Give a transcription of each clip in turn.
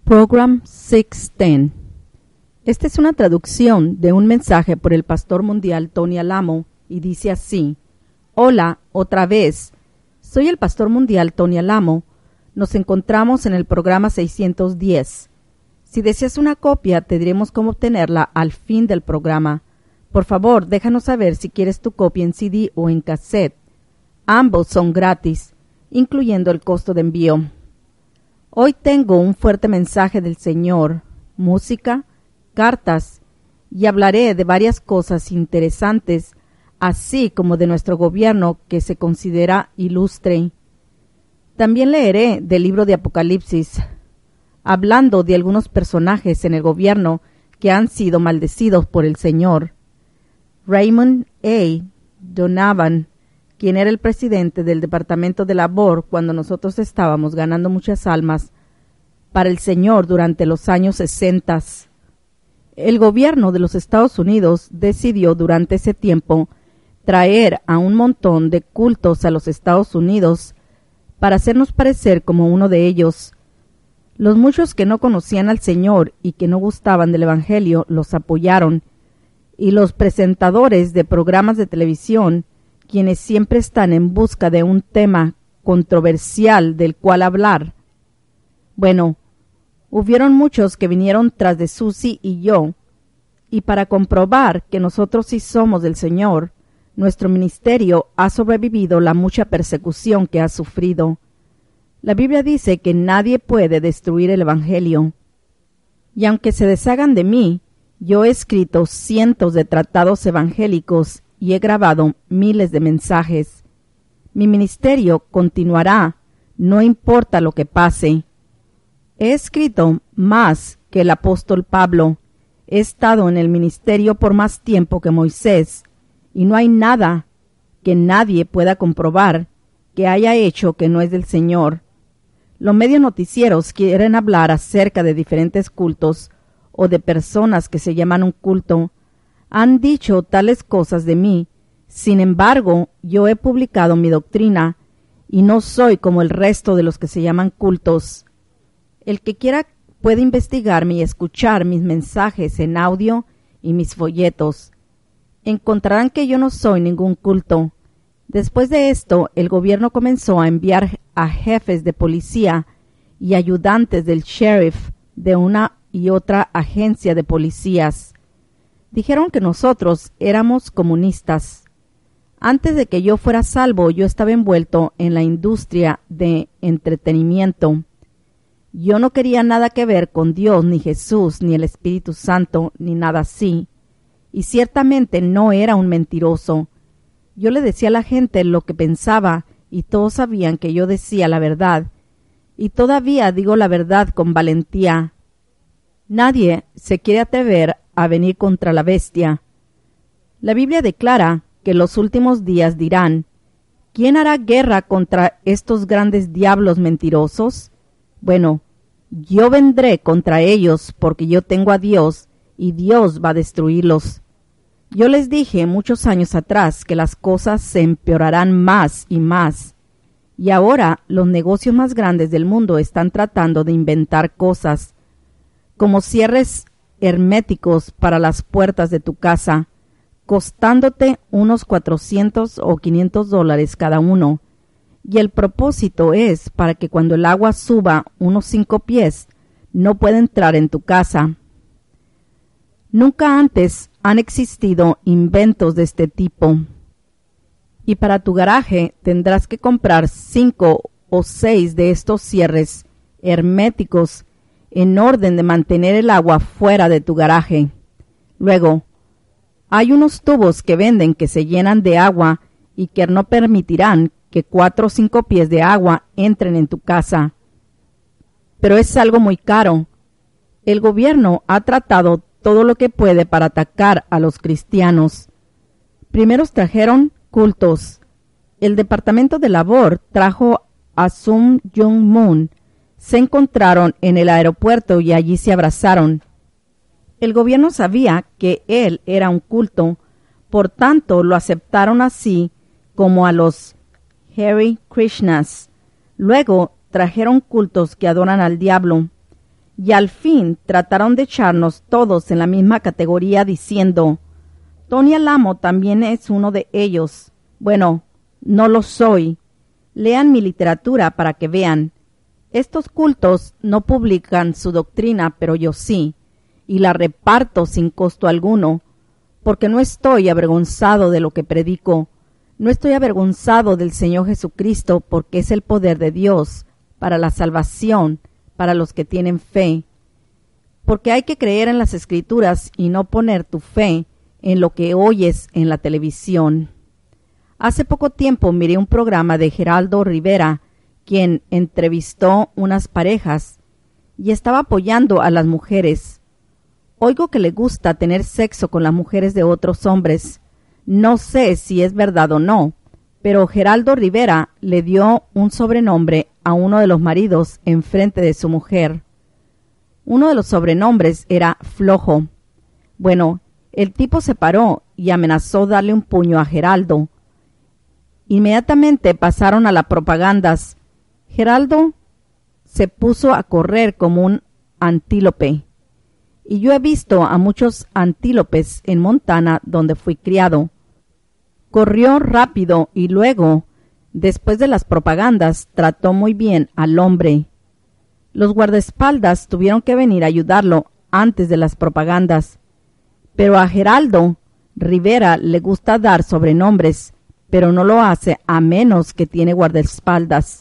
Program 610. Esta es una traducción de un mensaje por el pastor mundial Tony Alamo y dice así: Hola, otra vez. Soy el pastor mundial Tony Alamo. Nos encontramos en el programa 610. Si deseas una copia, te diremos cómo obtenerla al fin del programa. Por favor, déjanos saber si quieres tu copia en CD o en cassette. Ambos son gratis, incluyendo el costo de envío. Hoy tengo un fuerte mensaje del Señor, música, cartas, y hablaré de varias cosas interesantes, así como de nuestro gobierno que se considera ilustre. También leeré del libro de Apocalipsis, hablando de algunos personajes en el gobierno que han sido maldecidos por el Señor. Raymond A. Donovan, quien era el presidente del Departamento de Labor cuando nosotros estábamos ganando muchas almas para el Señor durante los años 60. El gobierno de los Estados Unidos decidió durante ese tiempo traer a un montón de cultos a los Estados Unidos para hacernos parecer como uno de ellos. Los muchos que no conocían al Señor y que no gustaban del Evangelio los apoyaron, y los presentadores de programas de televisión, quienes siempre están en busca de un tema controversial del cual hablar. Bueno, hubieron muchos que vinieron tras de Susie y yo, y para comprobar que nosotros sí somos del Señor, nuestro ministerio ha sobrevivido la mucha persecución que ha sufrido. La Biblia dice que nadie puede destruir el Evangelio. Y aunque se deshagan de mí, yo he escrito cientos de tratados evangélicos y he grabado miles de mensajes. Mi ministerio continuará, no importa lo que pase. He escrito más que el apóstol Pablo. He estado en el ministerio por más tiempo que Moisés, y no hay nada que nadie pueda comprobar que haya hecho que no es del Señor. Los medios noticieros quieren hablar acerca de diferentes cultos o de personas que se llaman un culto. Han dicho tales cosas de mí. Sin embargo, yo he publicado mi doctrina y no soy como el resto de los que se llaman cultos. El que quiera puede investigarme y escuchar mis mensajes en audio y mis folletos. Encontrarán que yo no soy ningún culto. Después de esto, el gobierno comenzó a enviar a jefes de policía y ayudantes del sheriff de una y otra agencia de policías. Dijeron que nosotros éramos comunistas. Antes de que yo fuera salvo, yo estaba envuelto en la industria de entretenimiento. Yo no quería nada que ver con Dios, ni Jesús, ni el Espíritu Santo, ni nada así. Y ciertamente no era un mentiroso. Yo le decía a la gente lo que pensaba, y todos sabían que yo decía la verdad. Y todavía digo la verdad con valentía. Nadie se quiere atrever a venir contra la bestia. La Biblia declara que los últimos días dirán: ¿quién hará guerra contra estos grandes diablos mentirosos? Bueno, yo vendré contra ellos porque yo tengo a Dios y Dios va a destruirlos. Yo les dije muchos años atrás que las cosas se empeorarán más y más. Y ahora los negocios más grandes del mundo están tratando de inventar cosas como cierres herméticos para las puertas de tu casa, costándote unos $400 o $500 cada uno. Y el propósito es para que cuando el agua suba unos 5 pies, no pueda entrar en tu casa. Nunca antes han existido inventos de este tipo. Y para tu garaje tendrás que comprar 5 o 6 de estos cierres herméticos en orden de mantener el agua fuera de tu garaje. Luego, hay unos tubos que venden que se llenan de agua y que no permitirán que 4 o 5 pies de agua entren en tu casa. Pero es algo muy caro. El gobierno ha tratado todo lo que puede para atacar a los cristianos. Primero trajeron cultos. El Departamento de Labor trajo a Sun Myung Moon. Se encontraron en el aeropuerto y allí se abrazaron. El gobierno sabía que él era un culto, por tanto lo aceptaron así como a los Hare Krishnas. Luego trajeron cultos que adoran al diablo. y al fin trataron de echarnos todos en la misma categoría diciendo, Tony Alamo también es uno de ellos. Bueno, no lo soy. Lean mi literatura para que vean. Estos cultos no publican su doctrina, pero yo sí, y la reparto sin costo alguno, porque no estoy avergonzado de lo que predico. No estoy avergonzado del Señor Jesucristo, porque es el poder de Dios para la salvación, para los que tienen fe. Porque hay que creer en las Escrituras y no poner tu fe en lo que oyes en la televisión. Hace poco tiempo miré un programa de Geraldo Rivera, quien entrevistó unas parejas y estaba apoyando a las mujeres. Oigo que le gusta tener sexo con las mujeres de otros hombres. No sé si es verdad o no, pero Geraldo Rivera le dio un sobrenombre a uno de los maridos en frente de su mujer. Uno de los sobrenombres era Flojo. Bueno, el tipo se paró y amenazó darle un puño a Geraldo. Inmediatamente pasaron a las propagandas. Geraldo se puso a correr como un antílope. Y yo he visto a muchos antílopes en Montana, donde fui criado. Corrió rápido y luego, después de las propagandas, trató muy bien al hombre. Los guardaespaldas tuvieron que venir a ayudarlo antes de las propagandas. Pero a Geraldo Rivera le gusta dar sobrenombres, pero no lo hace a menos que tiene guardaespaldas.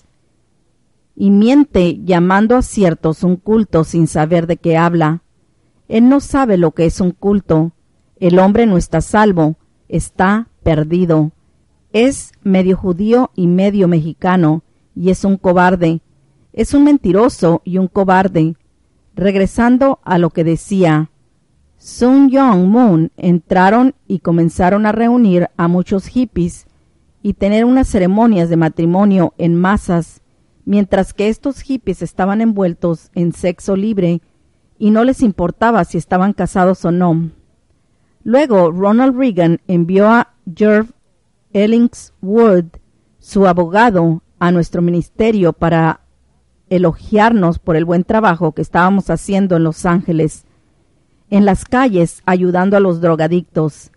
Y miente llamando a ciertos un culto sin saber de qué habla. Él no sabe lo que es un culto. El hombre no está salvo, está perdido. Es medio judío y medio mexicano, y es un cobarde. Es un mentiroso y un cobarde. Regresando a lo que decía, Sun Myung Moon entraron y comenzaron a reunir a muchos hippies y tener unas ceremonias de matrimonio en masas, mientras que estos hippies estaban envueltos en sexo libre y no les importaba si estaban casados o no. Luego Ronald Reagan envió a Jerv Ellingswood, su abogado, a nuestro ministerio para elogiarnos por el buen trabajo que estábamos haciendo en Los Ángeles, en las calles ayudando a los drogadictos.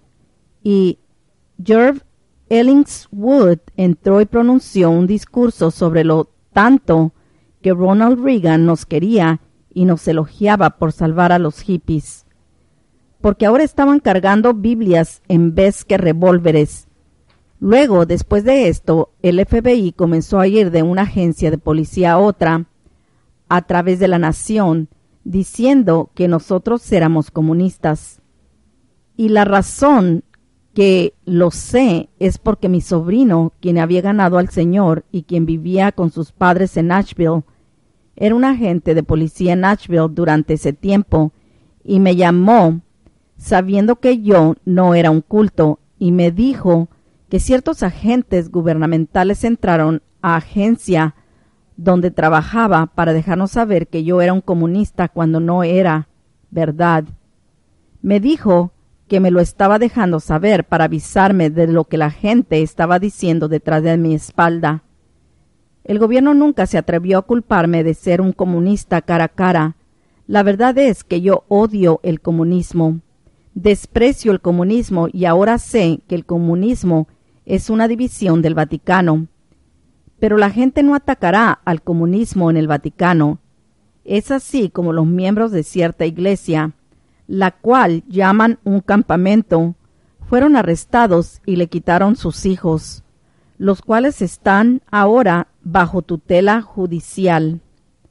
Y Jerv Ellingswood entró y pronunció un discurso sobre lo tanto que Ronald Reagan nos quería y nos elogiaba por salvar a los hippies, porque ahora estaban cargando Biblias en vez que revólveres. Luego, después de esto, el FBI comenzó a ir de una agencia de policía a otra, a través de la nación, diciendo que nosotros éramos comunistas. Y la razón que lo sé es porque mi sobrino, quien había ganado al Señor y quien vivía con sus padres en Nashville, era un agente de policía en Nashville durante ese tiempo, y me llamó sabiendo que yo no era un culto, y me dijo que ciertos agentes gubernamentales entraron a agencia donde trabajaba para dejarnos saber que yo era un comunista cuando no era verdad. Me dijo que me lo estaba dejando saber para avisarme de lo que la gente estaba diciendo detrás de mi espalda. El gobierno nunca se atrevió a culparme de ser un comunista cara a cara. La verdad es que yo odio el comunismo. Desprecio el comunismo y ahora sé que el comunismo es una división del Vaticano. Pero la gente no atacará al comunismo en el Vaticano. Es así como los miembros de cierta iglesia, la cual llaman un campamento, fueron arrestados y le quitaron sus hijos, los cuales están ahora bajo tutela judicial.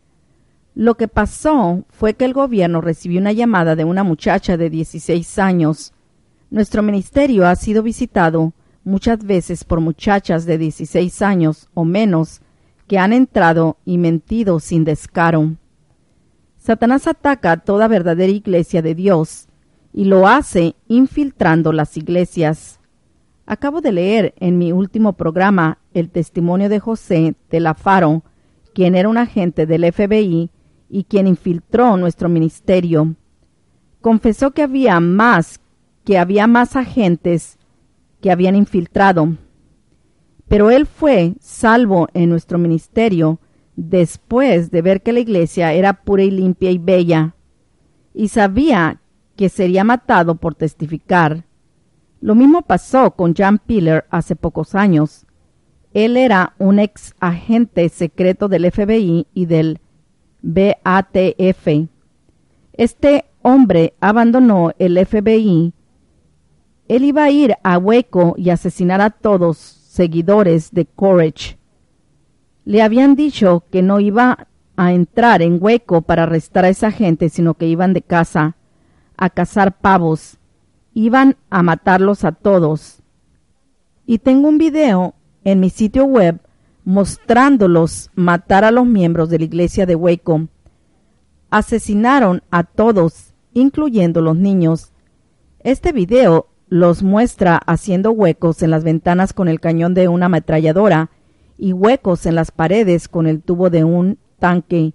Lo que pasó fue que el gobierno recibió una llamada de una muchacha de 16 años. Nuestro ministerio ha sido visitado muchas veces por muchachas de 16 años o menos que han entrado y mentido sin descaro. Satanás ataca a toda verdadera iglesia de Dios y lo hace infiltrando las iglesias. Acabo de leer en mi último programa el testimonio de José de la Faro, quien era un agente del FBI y quien infiltró nuestro ministerio. Confesó que había más agentes que habían infiltrado. Pero él fue salvo en nuestro ministerio después de ver que la iglesia era pura y limpia y bella, y sabía que sería matado por testificar. Lo mismo pasó con Jan Piller hace pocos años. Él era un ex agente secreto del FBI y del BATF. Este hombre abandonó el FBI. Él iba a ir a Waco y asesinar a todos seguidores de Courage. Le habían dicho que no iba a entrar en Waco para arrestar a esa gente, sino que iban de caza a cazar pavos. Iban a matarlos a todos. Y tengo un video en mi sitio web mostrándolos matar a los miembros de la iglesia de Waco. Asesinaron a todos, incluyendo los niños. Este video los muestra haciendo huecos en las ventanas con el cañón de una ametralladora y huecos en las paredes con el tubo de un tanque.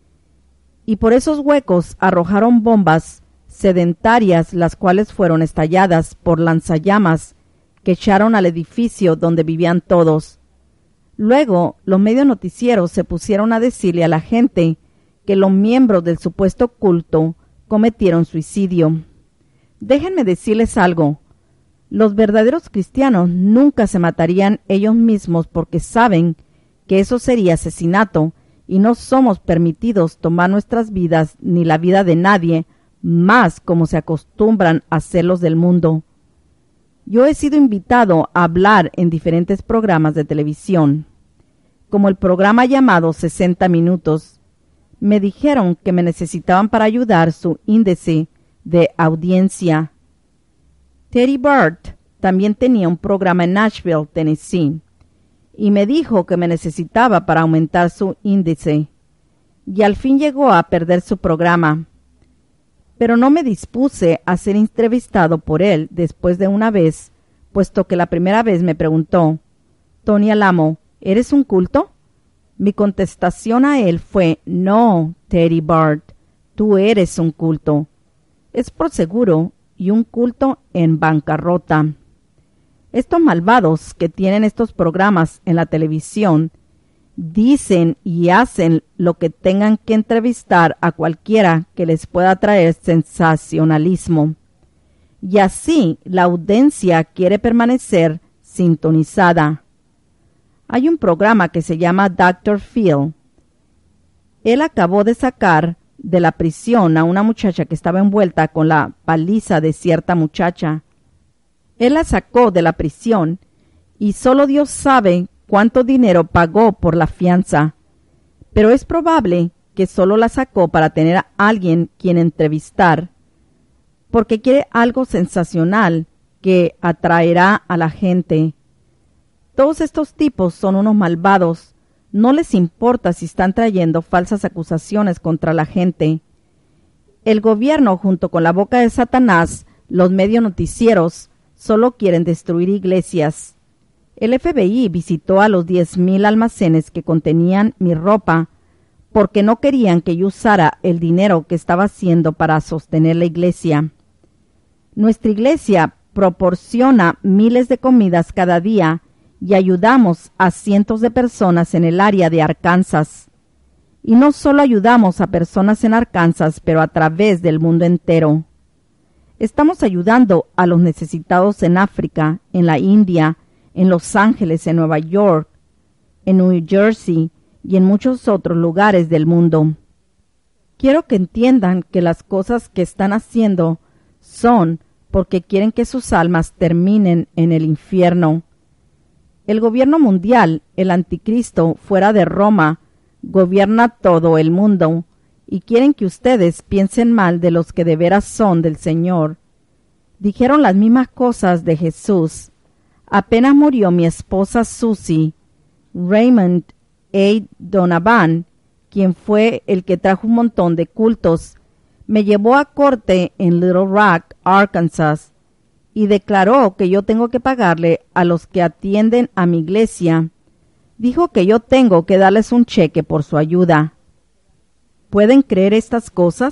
Y por esos huecos arrojaron bombas sedentarias, las cuales fueron estalladas por lanzallamas que echaron al edificio donde vivían todos. Luego, los medios noticieros se pusieron a decirle a la gente que los miembros del supuesto culto cometieron suicidio. Déjenme decirles algo. Los verdaderos cristianos nunca se matarían ellos mismos porque saben que eso sería asesinato y no somos permitidos tomar nuestras vidas ni la vida de nadie más como se acostumbran a hacerlos del mundo. Yo he sido invitado a hablar en diferentes programas de televisión, como el programa llamado 60 Minutos. Me dijeron que me necesitaban para ayudar su índice de audiencia. Teddy Bart también tenía un programa en Nashville, Tennessee, y me dijo que me necesitaba para aumentar su índice. Y al fin llegó a perder su programa. Pero no me dispuse a ser entrevistado por él después de una vez, puesto que la primera vez me preguntó, Tony Alamo, ¿eres un culto? Mi contestación a él fue, no, Teddy Bart, tú eres un culto. Es por seguro y un culto en bancarrota. Estos malvados que tienen estos programas en la televisión dicen y hacen lo que tengan que entrevistar a cualquiera que les pueda traer sensacionalismo. Y así la audiencia quiere permanecer sintonizada. Hay un programa que se llama Dr. Phil. Él acabó de sacar de la prisión a una muchacha que estaba envuelta con la paliza de cierta muchacha. Él la sacó de la prisión y solo Dios sabe cuánto dinero pagó por la fianza, pero es probable que solo la sacó para tener a alguien quien entrevistar, porque quiere algo sensacional que atraerá a la gente. Todos estos tipos son unos malvados. No les importa si están trayendo falsas acusaciones contra la gente. El gobierno, junto con la boca de Satanás, los medios noticieros, solo quieren destruir iglesias. El FBI visitó a los 10,000 almacenes que contenían mi ropa porque no querían que yo usara el dinero que estaba haciendo para sostener la iglesia. Nuestra iglesia proporciona miles de comidas cada día y ayudamos a cientos de personas en el área de Arkansas. Y no solo ayudamos a personas en Arkansas, pero a través del mundo entero. Estamos ayudando a los necesitados en África, en la India, en Los Ángeles, en Nueva York, en New Jersey y en muchos otros lugares del mundo. Quiero que entiendan que las cosas que están haciendo son porque quieren que sus almas terminen en el infierno. El gobierno mundial, el anticristo, fuera de Roma, gobierna todo el mundo, y quieren que ustedes piensen mal de los que de veras son del Señor. Dijeron las mismas cosas de Jesús. Apenas murió mi esposa Susie, Raymond A. Donovan, quien fue el que trajo un montón de cultos, me llevó a corte en Little Rock, Arkansas, y declaró que yo tengo que pagarle a los que atienden a mi iglesia. Dijo que yo tengo que darles un cheque por su ayuda. ¿Pueden creer estas cosas?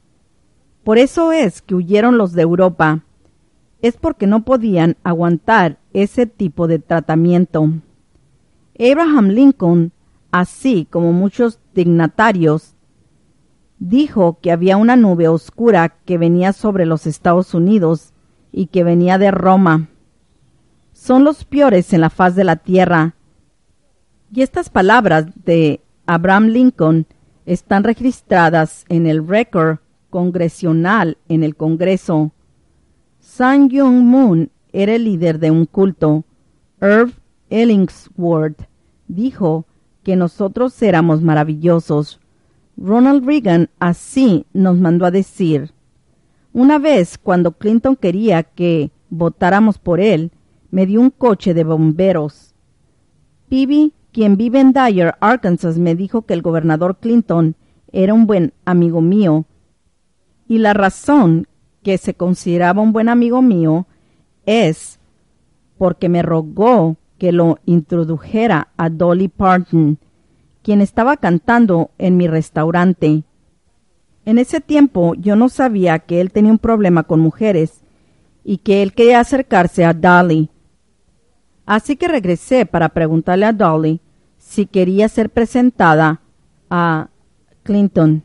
Por eso es que huyeron los de Europa. Es porque no podían aguantar ese tipo de tratamiento. Abraham Lincoln así como muchos dignatarios, dijo que había una nube oscura que venía sobre los Estados Unidos y que venía de Roma. Son los peores en la faz de la tierra. Y estas palabras de Abraham Lincoln están registradas en el récord congresional en el Congreso. Sun Myung Moon era el líder de un culto. Irv Ellingsworth dijo que nosotros éramos maravillosos. Ronald Reagan así nos mandó a decir. Una vez, cuando Clinton quería que votáramos por él, me dio un coche de bomberos. Peavy, quien vive en Dyer, Arkansas, me dijo que el gobernador Clinton era un buen amigo mío. Y la razón que se consideraba un buen amigo mío es porque me rogó que lo introdujera a Dolly Parton, quien estaba cantando en mi restaurante. En ese tiempo yo no sabía que él tenía un problema con mujeres y que él quería acercarse a Dolly. Así que regresé para preguntarle a Dolly si quería ser presentada a Clinton.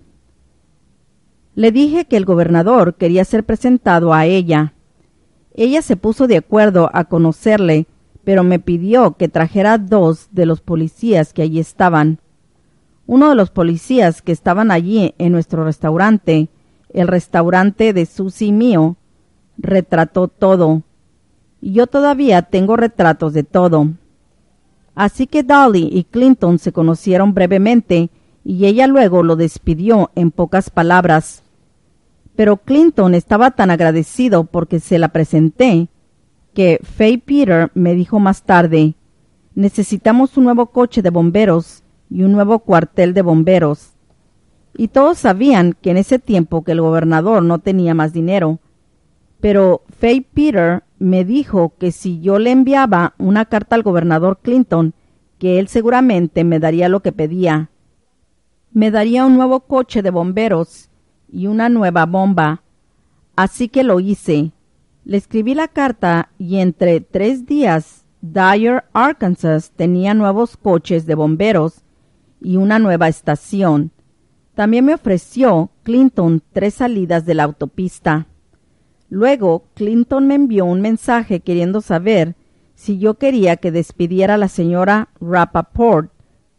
Le dije que el gobernador quería ser presentado a ella. Ella se puso de acuerdo a conocerle, pero me pidió que trajera 2 de los policías que allí estaban. Uno de los policías que estaban allí en nuestro restaurante, el restaurante de Susie mío, retrató todo. Y yo todavía tengo retratos de todo. Así que Dolly y Clinton se conocieron brevemente y ella luego lo despidió en pocas palabras. Pero Clinton estaba tan agradecido porque se la presenté que Fay Peter me dijo más tarde, necesitamos un nuevo coche de bomberos y un nuevo cuartel de bomberos. Y todos sabían que en ese tiempo que el gobernador no tenía más dinero. Pero Fay Peter me dijo que si yo le enviaba una carta al gobernador Clinton, que él seguramente me daría lo que pedía. Me daría un nuevo coche de bomberos y una nueva bomba. Así que lo hice. Le escribí la carta y entre 3 días Dyer, Arkansas tenía nuevos coches de bomberos y una nueva estación. También me ofreció Clinton 3 salidas de la autopista. Luego Clinton me envió un mensaje queriendo saber si yo quería que despidiera a la señora Rappaport,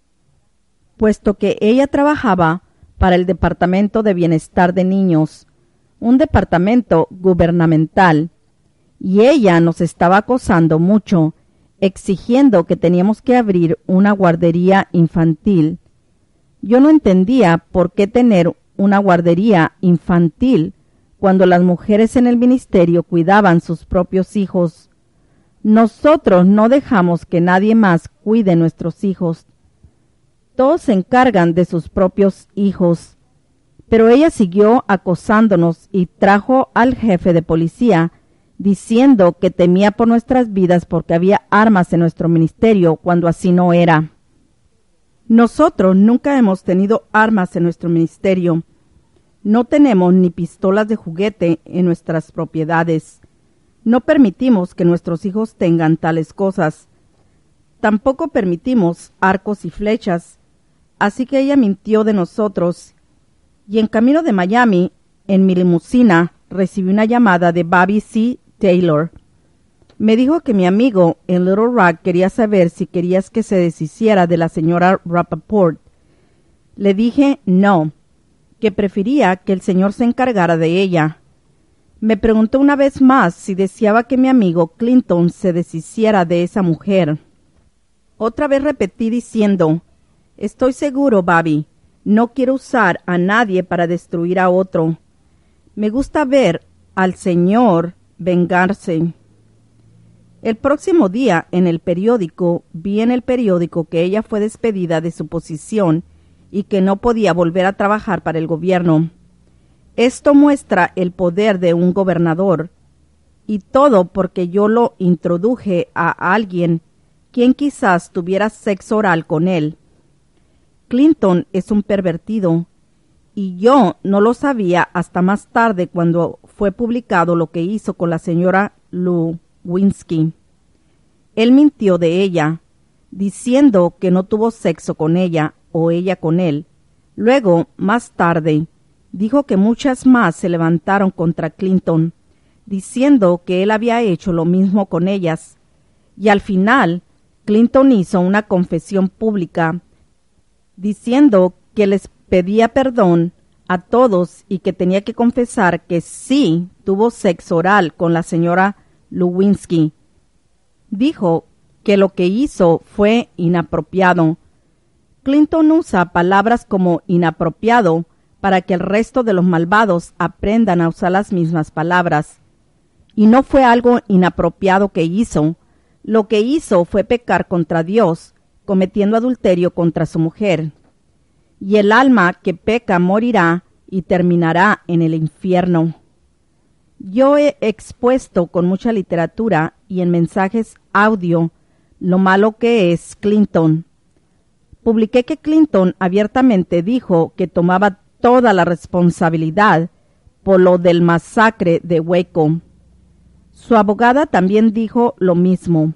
puesto que ella trabajaba para el Departamento de Bienestar de Niños, un departamento gubernamental, y ella nos estaba acosando mucho, exigiendo que teníamos que abrir una guardería infantil. Yo no entendía por qué tener una guardería infantil cuando las mujeres en el ministerio cuidaban sus propios hijos. Nosotros no dejamos que nadie más cuide nuestros hijos. Todos se encargan de sus propios hijos. Pero ella siguió acosándonos y trajo al jefe de policía, diciendo que temía por nuestras vidas porque había armas en nuestro ministerio cuando así no era. Nosotros nunca hemos tenido armas en nuestro ministerio. No tenemos ni pistolas de juguete en nuestras propiedades. No permitimos que nuestros hijos tengan tales cosas. Tampoco permitimos arcos y flechas. Así que ella mintió de nosotros. Y en camino de Miami, en mi limusina, recibí una llamada de Bobby C. Taylor. Me dijo que mi amigo en Little Rock quería saber si querías que se deshiciera de la señora Rappaport. Le dije no, que prefería que el señor se encargara de ella. Me preguntó una vez más si deseaba que mi amigo Clinton se deshiciera de esa mujer. Otra vez repetí diciendo, estoy seguro, Bobby, no quiero usar a nadie para destruir a otro. Me gusta ver al señor vengarse. El próximo día vi en el periódico que ella fue despedida de su posición y que no podía volver a trabajar para el gobierno. Esto muestra el poder de un gobernador, y todo porque yo lo introduje a alguien quien quizás tuviera sexo oral con él. Clinton es un pervertido, y yo no lo sabía hasta más tarde cuando fue publicado lo que hizo con la señora Lewinsky. Él mintió de ella. diciendo que no tuvo sexo con ella o ella con él. Luego, más tarde, dijo que muchas más se levantaron contra Clinton, diciendo que él había hecho lo mismo con ellas. Y al final, Clinton hizo una confesión pública, diciendo que les pedía perdón a todos y que tenía que confesar que sí tuvo sexo oral con la señora Lewinsky. Dijo que lo que hizo fue inapropiado. Clinton usa palabras como inapropiado para que el resto de los malvados aprendan a usar las mismas palabras. Y no fue algo inapropiado que hizo. Lo que hizo fue pecar contra Dios, cometiendo adulterio contra su mujer. Y el alma que peca morirá y terminará en el infierno. Yo he expuesto con mucha literatura y en mensajes audio lo malo que es Clinton. Publiqué que Clinton abiertamente dijo que tomaba toda la responsabilidad por lo del masacre de Waco. Su abogada también dijo lo mismo.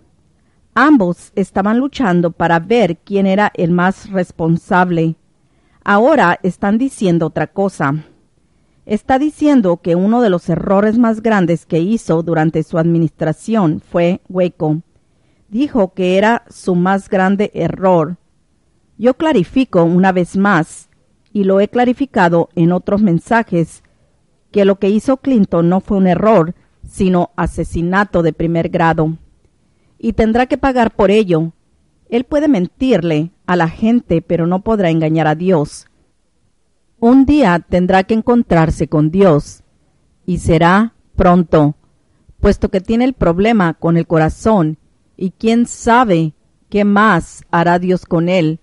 Ambos estaban luchando para ver quién era el más responsable. Ahora están diciendo otra cosa. Está diciendo que uno de los errores más grandes que hizo durante su administración fue Waco. Dijo que era su más grande error. Yo clarifico una vez más, y lo he clarificado en otros mensajes, que lo que hizo Clinton no fue un error, sino asesinato de primer grado. Y tendrá que pagar por ello. Él puede mentirle a la gente, pero no podrá engañar a Dios. Un día tendrá que encontrarse con Dios, y será pronto, puesto que tiene el problema con el corazón, y quién sabe qué más hará Dios con él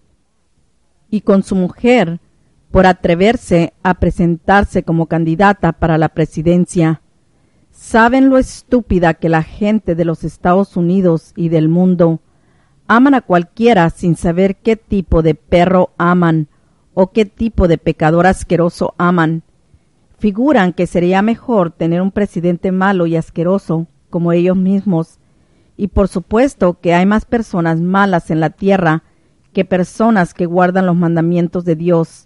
y con su mujer por atreverse a presentarse como candidata para la presidencia. ¿Saben lo estúpida que la gente de los Estados Unidos y del mundo aman a cualquiera sin saber qué tipo de perro aman o qué tipo de pecador asqueroso aman? Figuran que sería mejor tener un presidente malo y asqueroso como ellos mismos. Y por supuesto que hay más personas malas en la tierra que personas que guardan los mandamientos de Dios.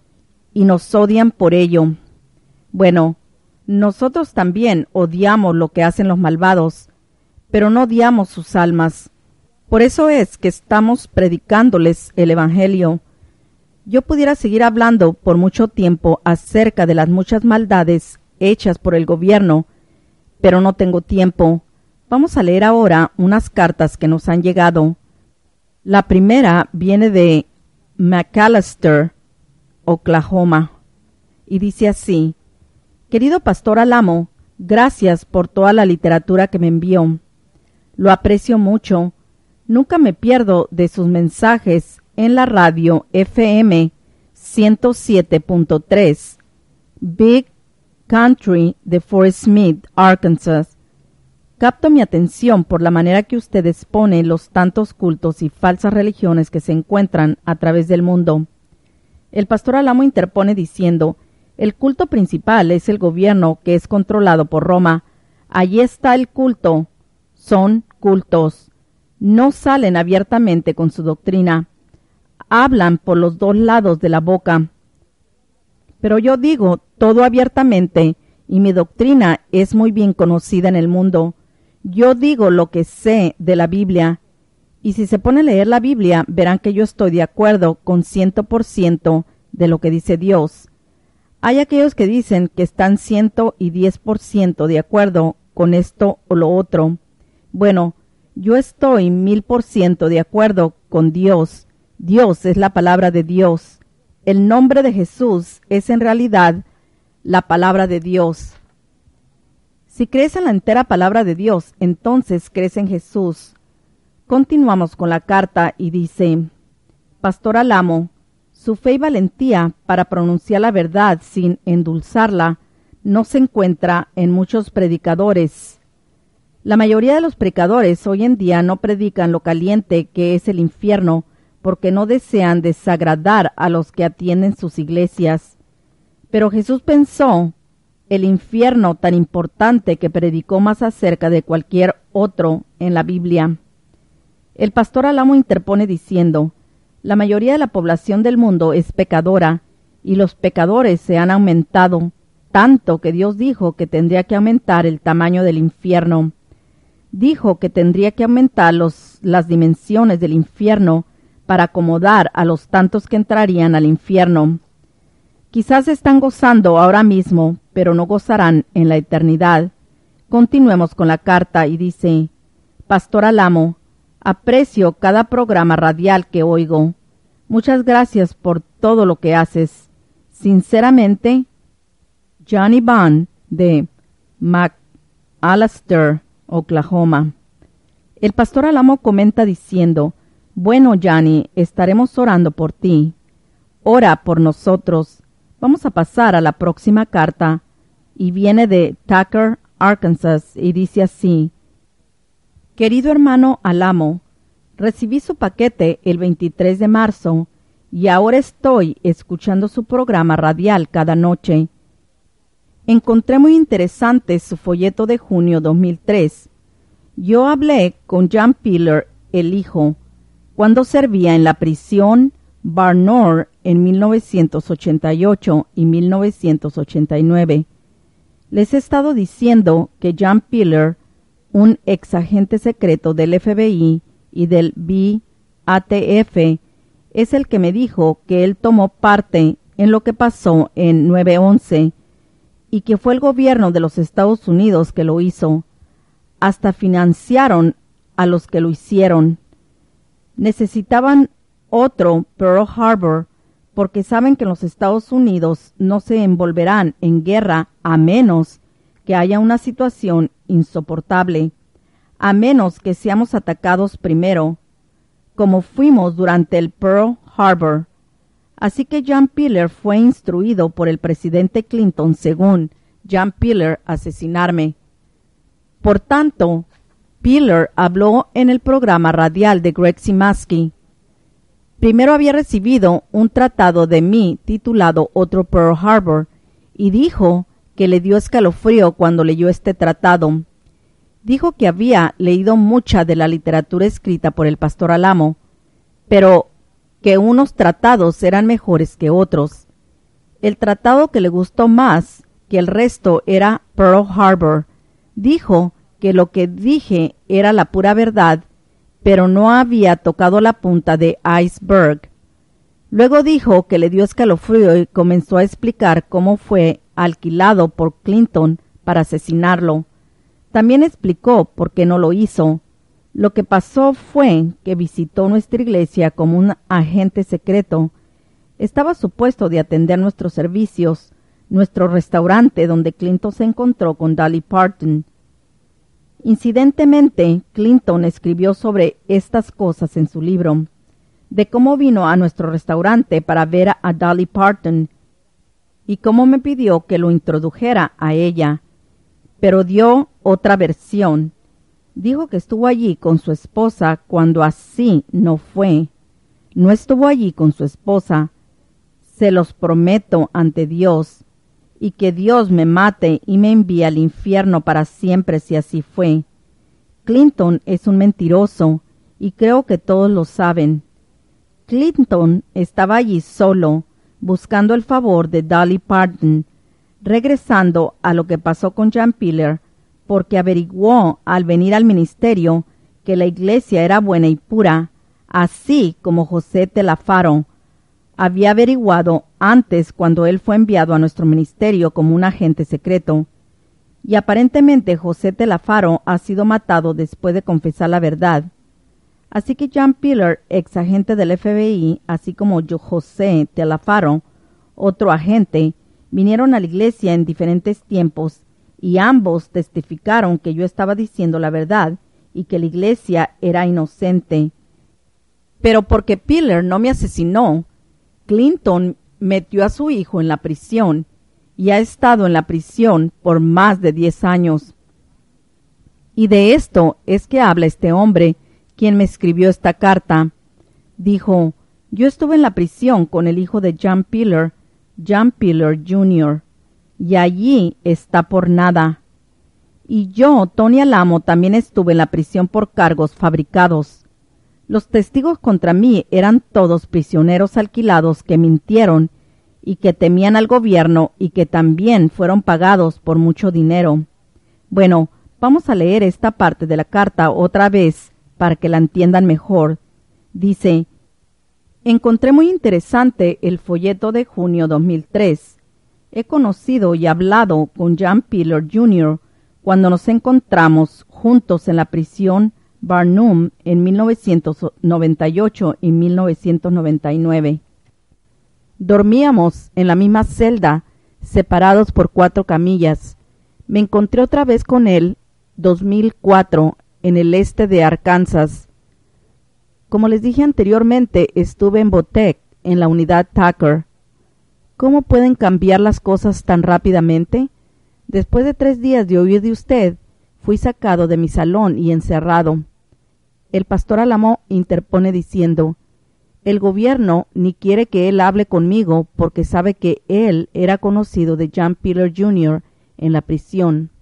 Y nos odian por ello. Bueno, nosotros también odiamos lo que hacen los malvados, pero no odiamos sus almas. Por eso es que estamos predicándoles el Evangelio. Yo pudiera seguir hablando por mucho tiempo acerca de las muchas maldades hechas por el gobierno, pero no tengo tiempo. Vamos a leer ahora unas cartas que nos han llegado. La primera viene de McAllister, Oklahoma, y dice así: Querido Pastor Alamo, gracias por toda la literatura que me envió. Lo aprecio mucho. Nunca me pierdo de sus mensajes en la radio FM 107.3, Big Country de Fort Smith, Arkansas. Capto mi atención por la manera que usted expone los tantos cultos y falsas religiones que se encuentran a través del mundo. El pastor Alamo interpone diciendo: el culto principal es el gobierno que es controlado por Roma. Allí está el culto. Son cultos. No salen abiertamente con su doctrina. Hablan por los dos lados de la boca. Pero yo digo todo abiertamente, y mi doctrina es muy bien conocida en el mundo. Yo digo lo que sé de la Biblia, y si se pone a leer la Biblia, verán que yo estoy de acuerdo con 100% de lo que dice Dios. Hay aquellos que dicen que están 110% de acuerdo con esto o lo otro. Bueno, yo estoy 1000% de acuerdo con Dios. Dios es la palabra de Dios. El nombre de Jesús es en realidad la palabra de Dios. Si crees en la entera palabra de Dios, entonces crees en Jesús. Continuamos con la carta y dice: Pastor Alamo, su fe y valentía para pronunciar la verdad sin endulzarla no se encuentra en muchos predicadores. La mayoría de los predicadores hoy en día no predican lo caliente que es el infierno porque no desean desagradar a los que atienden sus iglesias. Pero Jesús pensó el infierno tan importante que predicó más acerca de cualquier otro en la Biblia. El pastor Alamo interpone diciendo: la mayoría de la población del mundo es pecadora, y los pecadores se han aumentado, tanto que Dios dijo que tendría que aumentar el tamaño del infierno. Dijo que tendría que aumentar las dimensiones del infierno para acomodar a los tantos que entrarían al infierno. Quizás están gozando ahora mismo, pero no gozarán en la eternidad. Continuemos con la carta y dice: Pastor Alamo, aprecio cada programa radial que oigo. Muchas gracias por todo lo que haces. Sinceramente, Johnny Bond de McAllister, Oklahoma. El pastor Alamo comenta diciendo: bueno, Johnny, estaremos orando por ti. Ora por nosotros. Vamos a pasar a la próxima carta, y viene de Tucker, Arkansas, y dice así: querido hermano Alamo, recibí su paquete el 23 de marzo, y ahora estoy escuchando su programa radial cada noche. Encontré muy interesante su folleto de junio 2003. Yo hablé con John Piller, el hijo, cuando servía en la prisión Barnard en 1988 y 1989. Les he estado diciendo que John Piller, un ex agente secreto del FBI y del BATF, es el que me dijo que él tomó parte en lo que pasó en 9/11 y que fue el gobierno de los Estados Unidos que lo hizo. Hasta financiaron a los que lo hicieron. Necesitaban otro Pearl Harbor porque saben que los Estados Unidos no se envolverán en guerra a menos que haya una situación insoportable, a menos que seamos atacados primero, como fuimos durante el Pearl Harbor. Así que John Piller fue instruido por el presidente Clinton, según John Piller, asesinarme. Por tanto, Piller habló en el programa radial de Greg Simaski. Primero había recibido un tratado de mí titulado Otro Pearl Harbor y dijo que le dio escalofrío cuando leyó este tratado. Dijo que había leído mucha de la literatura escrita por el pastor Alamo, pero que unos tratados eran mejores que otros. El tratado que le gustó más que el resto era Pearl Harbor. Dijo que lo que dije era la pura verdad, pero no había tocado la punta de iceberg. Luego dijo que le dio escalofrío y comenzó a explicar cómo fue alquilado por Clinton para asesinarlo. También explicó por qué no lo hizo. Lo que pasó fue que visitó nuestra iglesia como un agente secreto. Estaba supuesto de atender nuestros servicios, nuestro restaurante donde Clinton se encontró con Dolly Parton. Incidentemente, Clinton escribió sobre estas cosas en su libro, de cómo vino a nuestro restaurante para ver a Dolly Parton y cómo me pidió que lo introdujera a ella, pero dio otra versión. Dijo que estuvo allí con su esposa cuando así no fue. No estuvo allí con su esposa. Se los prometo ante Dios, y que Dios me mate y me envíe al infierno para siempre si así fue. Clinton es un mentiroso, y creo que todos lo saben. Clinton estaba allí solo, buscando el favor de Dolly Parton, regresando a lo que pasó con John Piller, porque averiguó al venir al ministerio que la iglesia era buena y pura, así como José Telafaro había averiguado antes cuando él fue enviado a nuestro ministerio como un agente secreto. Y aparentemente José Telafaro ha sido matado después de confesar la verdad. Así que John Piller, ex agente del FBI, así como José Telafaro, otro agente, vinieron a la iglesia en diferentes tiempos y ambos testificaron que yo estaba diciendo la verdad y que la iglesia era inocente. Pero porque Piller no me asesinó, Clinton metió a su hijo en la prisión y ha estado en la prisión por más de 10 años. Y de esto es que habla este hombre, quien me escribió esta carta. Dijo: yo estuve en la prisión con el hijo de John Piller Jr., y allí está por nada. Y yo, Tony Alamo, también estuve en la prisión por cargos fabricados. Los testigos contra mí eran todos prisioneros alquilados que mintieron y que temían al gobierno y que también fueron pagados por mucho dinero. Bueno, vamos a leer esta parte de la carta otra vez para que la entiendan mejor. Dice: encontré muy interesante el folleto de junio 2003. He conocido y hablado con John Pilar Jr. cuando nos encontramos juntos en la prisión Barnum en 1998 y 1999. Dormíamos en la misma celda, separados por 4 camillas. Me encontré otra vez con él 2004 en el este de Arkansas. Como les dije anteriormente, estuve en Botec, en la unidad Tucker. ¿Cómo pueden cambiar las cosas tan rápidamente? Después de 3 días de oír de usted, fui sacado de mi salón y encerrado. El pastor Alamo interpone diciendo: el gobierno ni quiere que él hable conmigo porque sabe que él era conocido de John Pilar Jr. en la prisión.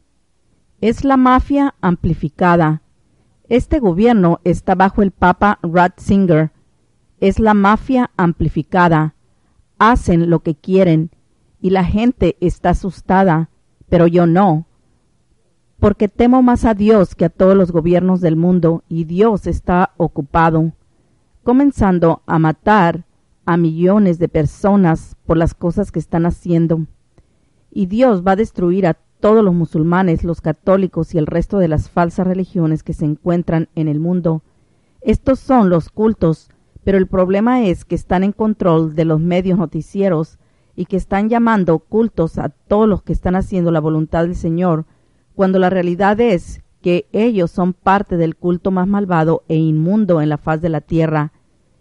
Es la mafia amplificada. Este gobierno está bajo el Papa Ratzinger. Es la mafia amplificada. Hacen lo que quieren y la gente está asustada, pero yo no, porque temo más a Dios que a todos los gobiernos del mundo, y Dios está ocupado, comenzando a matar a millones de personas por las cosas que están haciendo. Y Dios va a destruir a todos los musulmanes, los católicos y el resto de las falsas religiones que se encuentran en el mundo. Estos son los cultos, pero el problema es que están en control de los medios noticieros y que están llamando cultos a todos los que están haciendo la voluntad del Señor, cuando la realidad es que ellos son parte del culto más malvado e inmundo en la faz de la tierra,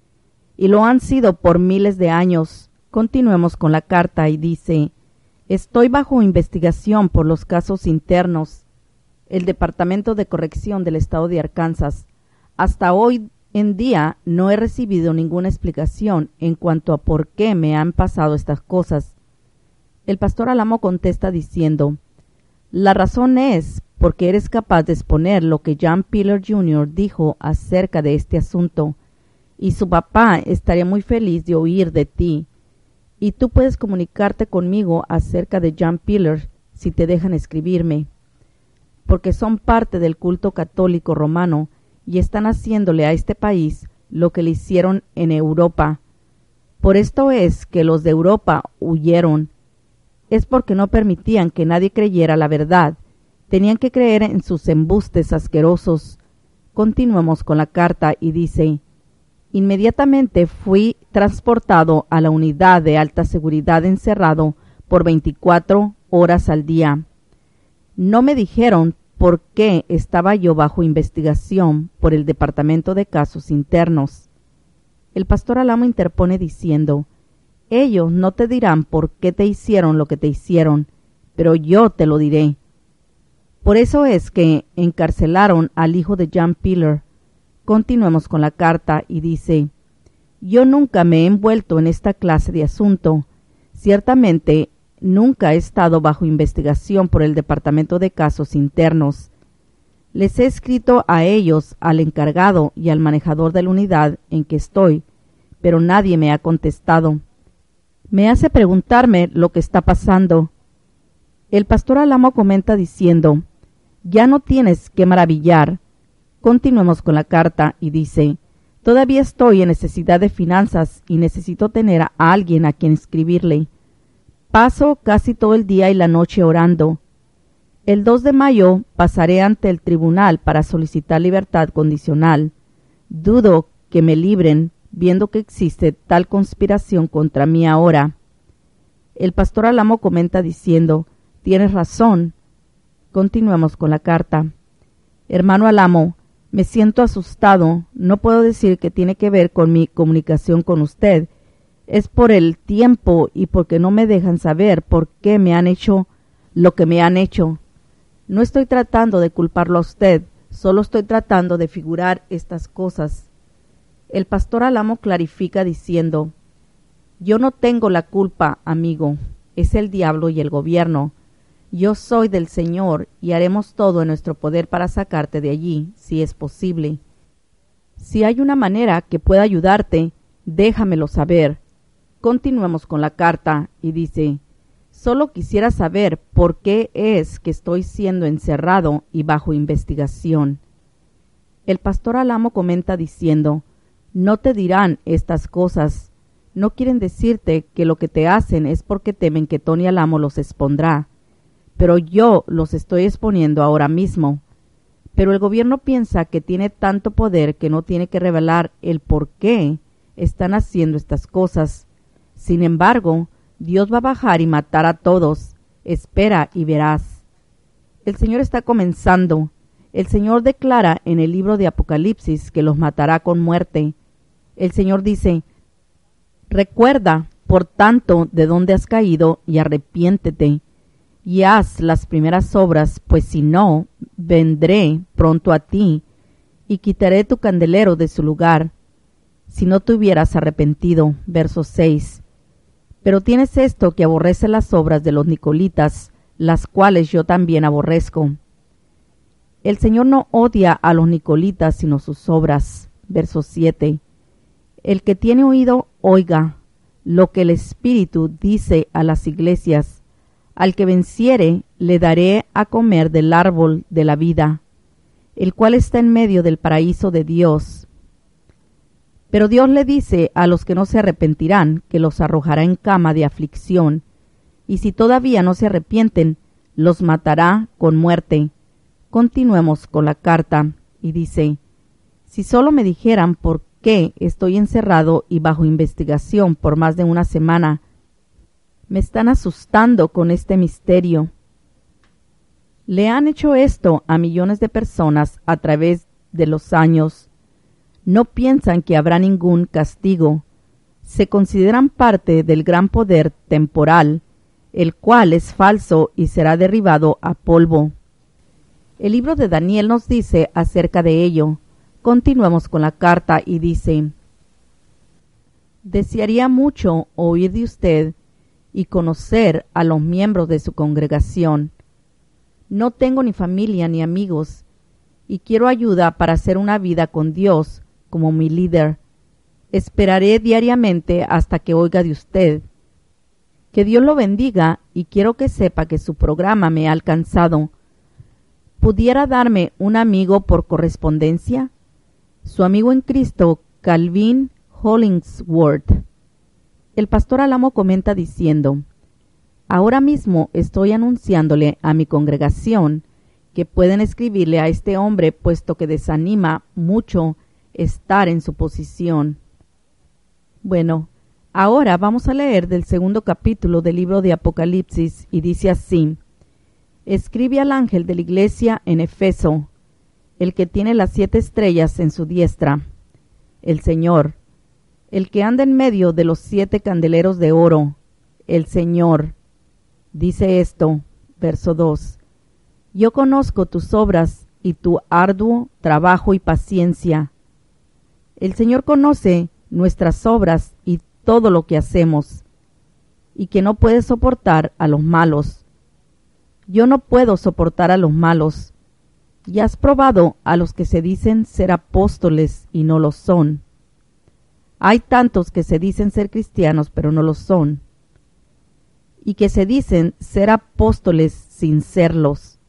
y lo han sido por miles de años. Continuemos con la carta y dice: estoy bajo investigación por los casos internos. El Departamento de Corrección del Estado de Arkansas. Hasta hoy en día no he recibido ninguna explicación en cuanto a por qué me han pasado estas cosas. El pastor Alamo contesta diciendo: la razón es porque eres capaz de exponer lo que John Pilar Jr. dijo acerca de este asunto, y su papá estaría muy feliz de oír de ti, y tú puedes comunicarte conmigo acerca de John Pilar si te dejan escribirme, porque son parte del culto católico romano y están haciéndole a este país lo que le hicieron en Europa. Por esto es que los de Europa huyeron. Es porque no permitían que nadie creyera la verdad. Tenían que creer en sus embustes asquerosos. Continuemos con la carta y dice: inmediatamente fui transportado a la unidad de alta seguridad encerrado por 24 horas al día. No me dijeron por qué estaba yo bajo investigación por el Departamento de Casos Internos. El pastor Alamo interpone diciendo: ellos no te dirán por qué te hicieron lo que te hicieron, pero yo te lo diré. Por eso es que encarcelaron al hijo de John Pilar. Continuemos con la carta y dice: yo nunca me he envuelto en esta clase de asunto. Ciertamente nunca he estado bajo investigación por el Departamento de Casos Internos. Les he escrito a ellos, al encargado y al manejador de la unidad en que estoy, pero nadie me ha contestado. Me hace preguntarme lo que está pasando. El pastor Alamo comenta diciendo: ya no tienes que maravillar. Continuemos con la carta y dice: todavía estoy en necesidad de finanzas y necesito tener a alguien a quien escribirle. Paso casi todo el día y la noche orando. El 2 de mayo pasaré ante el tribunal para solicitar libertad condicional. Dudo que me libren, viendo que existe tal conspiración contra mí ahora. El pastor Alamo comenta diciendo: tienes razón. Continuemos con la carta. Hermano Alamo, me siento asustado. No puedo decir que tiene que ver con mi comunicación con usted. Es por el tiempo y porque no me dejan saber por qué me han hecho lo que me han hecho. No estoy tratando de culparlo a usted, solo estoy tratando de figurar estas cosas. El pastor Alamo clarifica diciendo: yo no tengo la culpa, amigo, es el diablo y el gobierno. Yo soy del Señor y haremos todo en nuestro poder para sacarte de allí, si es posible. Si hay una manera que pueda ayudarte, déjamelo saber. Continuemos con la carta y dice: solo quisiera saber por qué es que estoy siendo encerrado y bajo investigación. El pastor Alamo comenta diciendo: no te dirán estas cosas. No quieren decirte que lo que te hacen es porque temen que Tony Alamo los expondrá. Pero yo los estoy exponiendo ahora mismo. Pero el gobierno piensa que tiene tanto poder que no tiene que revelar el por qué están haciendo estas cosas. Sin embargo, Dios va a bajar y matar a todos. Espera y verás. El Señor está comenzando. El Señor declara en el libro de Apocalipsis que los matará con muerte. El Señor dice: recuerda, por tanto, de dónde has caído y arrepiéntete, y haz las primeras obras, pues si no, vendré pronto a ti y quitaré tu candelero de su lugar, si no te hubieras arrepentido. Verso 6. Pero tienes esto, que aborrece las obras de los nicolitas, las cuales yo también aborrezco. El Señor no odia a los nicolitas, sino sus obras. Verso 7. El que tiene oído, oiga lo que el Espíritu dice a las iglesias. Al que venciere, le daré a comer del árbol de la vida, el cual está en medio del paraíso de Dios. Pero Dios le dice a los que no se arrepentirán que los arrojará en cama de aflicción, y si todavía no se arrepienten, los matará con muerte. Continuemos con la carta, y dice: si solo me dijeran por qué estoy encerrado y bajo investigación por más de una semana. Me están asustando con este misterio. Le han hecho esto a millones de personas a través de los años. No piensan que habrá ningún castigo. Se consideran parte del gran poder temporal, el cual es falso y será derribado a polvo. El libro de Daniel nos dice acerca de ello. Continuemos con la carta y dice: desearía mucho oír de usted y conocer a los miembros de su congregación. No tengo ni familia ni amigos, y quiero ayuda para hacer una vida con Dios como mi líder. Esperaré diariamente hasta que oiga de usted. Que Dios lo bendiga, y quiero que sepa que su programa me ha alcanzado. ¿Pudiera darme un amigo por correspondencia? Su amigo en Cristo, Calvin Hollingsworth. El pastor Alamo comenta diciendo: ahora mismo estoy anunciándole a mi congregación que pueden escribirle a este hombre, puesto que desanima mucho estar en su posición. Bueno, ahora vamos a leer del 2º capítulo del libro de Apocalipsis, y dice así: escribe al ángel de la iglesia en Efeso, el que tiene las 7 estrellas en su diestra, el Señor, el que anda en medio de los 7 candeleros de oro, el Señor, dice esto, verso 2: yo conozco tus obras y tu arduo trabajo y paciencia. El Señor conoce nuestras obras y todo lo que hacemos, y que no puede soportar a los malos. Yo no puedo soportar a los malos. Ya has probado a los que se dicen ser apóstoles y no lo son. Hay tantos que se dicen ser cristianos pero no lo son, y que se dicen ser apóstoles sin serlos.